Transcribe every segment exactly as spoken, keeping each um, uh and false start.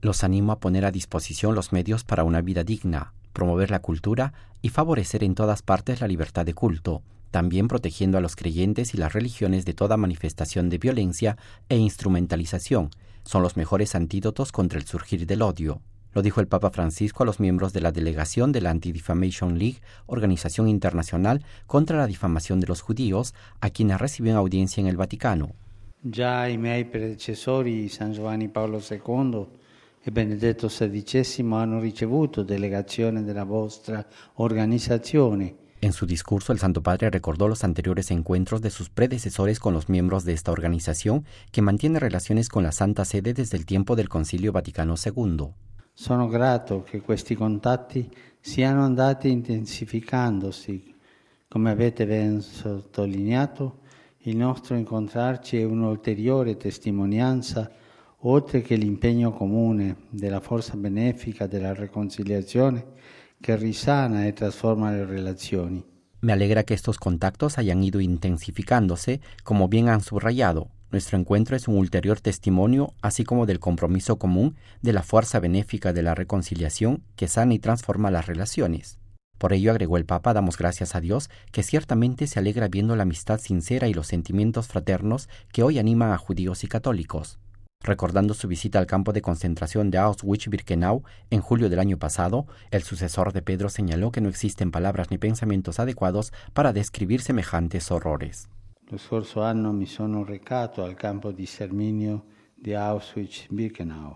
Los animo a poner a disposición los medios para una vida digna, promover la cultura y favorecer en todas partes la libertad de culto, también protegiendo a los creyentes y las religiones de toda manifestación de violencia e instrumentalización. Son los mejores antídotos contra el surgir del odio. Lo dijo el Papa Francisco a los miembros de la delegación de la Anti-Defamation League, organización internacional contra la difamación de los judíos, a quienes recibió en audiencia en el Vaticano. Già i miei predecessori, San Giovanni Paolo secondo e Benedetto sedicesimo, hanno ricevuto delegazione della vostra organizzazione. En su discurso, el Santo Padre recordó los anteriores encuentros de sus predecesores con los miembros de esta organización, que mantiene relaciones con la Santa Sede desde el tiempo del Concilio Vaticano secondo. Sono grato che questi contatti siano andati intensificandosi. Come avete ben sottolineato, il nostro incontrarci è un'ulteriore testimonianza, oltre che l'impegno comune della forza benefica della riconciliazione que risana y transforma las relaciones. Me alegra que estos contactos hayan ido intensificándose, como bien han subrayado. Nuestro encuentro es un ulterior testimonio, así como del compromiso común de la fuerza benéfica de la reconciliación que sana y transforma las relaciones. Por ello, agregó el Papa, damos gracias a Dios, que ciertamente se alegra viendo la amistad sincera y los sentimientos fraternos que hoy animan a judíos y católicos. Recordando su visita al campo de concentración de Auschwitz-Birkenau en julio del año pasado, el sucesor de Pedro señaló que no existen palabras ni pensamientos adecuados para describir semejantes horrores. Lo scorso anno mi sono recato al campo di sterminio di Auschwitz-Birkenau.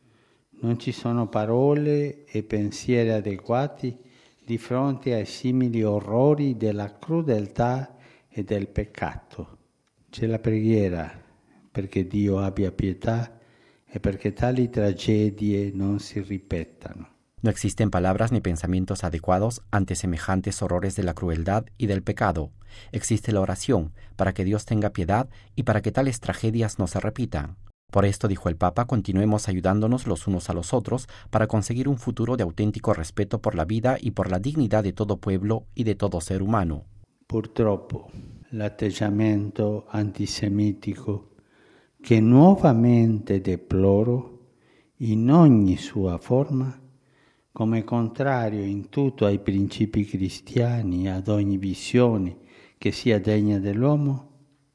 Non ci sono parole e pensieri adeguati di fronte ai simili orrori della crudeltà e del peccato. C'è la preghiera perché Dio abbia pietà e perché tali tragedie non si ripetano. No existen palabras ni pensamientos adecuados ante semejantes horrores de la crueldad y del pecado. Existe la oración para que Dios tenga piedad y para que tales tragedias no se repitan. Por esto, dijo el Papa, continuemos ayudándonos los unos a los otros para conseguir un futuro de auténtico respeto por la vida y por la dignidad de todo pueblo y de todo ser humano. Purtroppo l'atteggiamento antisemitico che nuovamente deploro in ogni sua forma, come contrario in tutto ai principi cristiani, ad ogni visione che sia degna dell'uomo,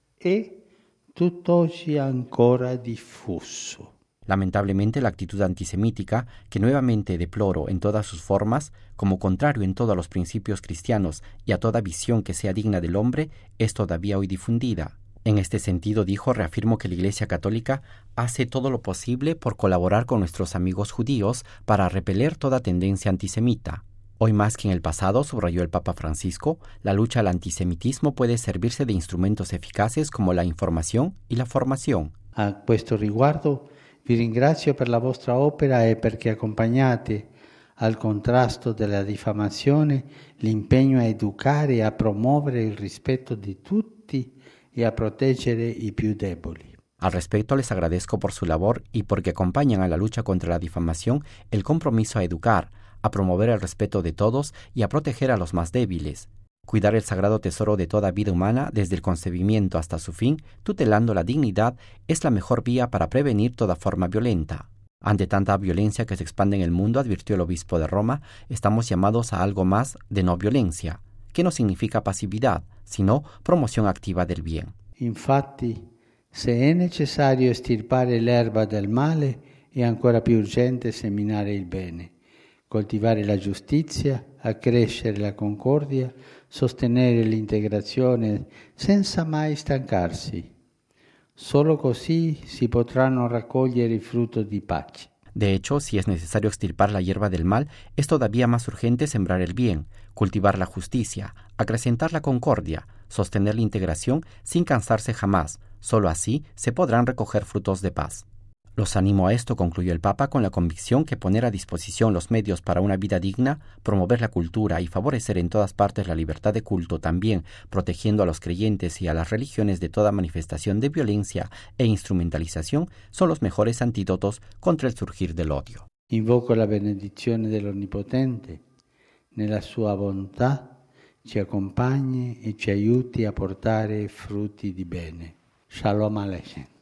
è tutt'oggi ancora diffuso. Lamentablemente, la actitud antisemítica, que nuevamente deploro en todas sus formas, como contrario en todos los principios cristianos y a toda visión que sea digna del hombre, es todavía hoy difundida. En este sentido, dijo, reafirmo que la Iglesia Católica hace todo lo posible por colaborar con nuestros amigos judíos para repeler toda tendencia antisemita. Hoy más que en el pasado, subrayó el Papa Francisco, la lucha al antisemitismo puede servirse de instrumentos eficaces como la información y la formación. A questo riguardo vi ringrazio per la vostra opera e perché accompagnate al contrasto della diffamazione l'impegno a educare e a promuovere il rispetto di tutti y a proteger y più deboli. Al respecto, les agradezco por su labor y porque acompañan a la lucha contra la difamación el compromiso a educar, a promover el respeto de todos y a proteger a los más débiles. Cuidar el sagrado tesoro de toda vida humana desde el concebimiento hasta su fin, tutelando la dignidad, es la mejor vía para prevenir toda forma violenta. Ante tanta violencia que se expande en el mundo, advirtió el obispo de Roma, estamos llamados a algo más de no violencia, que no significa pasividad, sino promoción activa del bien. Infatti, se è necessario estirpare l'erba del male, è ancora più urgente seminare il bene, coltivare la giustizia, accrescere la concordia, sostenere l'integrazione senza mai stancarsi. Solo così si potranno raccogliere il frutto di pace. De hecho, si es necesario extirpar la hierba del mal, es todavía más urgente sembrar el bien, cultivar la justicia, acrecentar la concordia, sostener la integración sin cansarse jamás. Solo así se podrán recoger frutos de paz. Los animo a esto, concluyó el Papa, con la convicción que poner a disposición los medios para una vida digna, promover la cultura y favorecer en todas partes la libertad de culto, también protegiendo a los creyentes y a las religiones de toda manifestación de violencia e instrumentalización, son los mejores antídotos contra el surgir del odio. Invoco la benedizione dell'Onnipotente, nella sua bontà ci accompagni e ci aiuti a portare frutti di bene. Shalom Aleichem.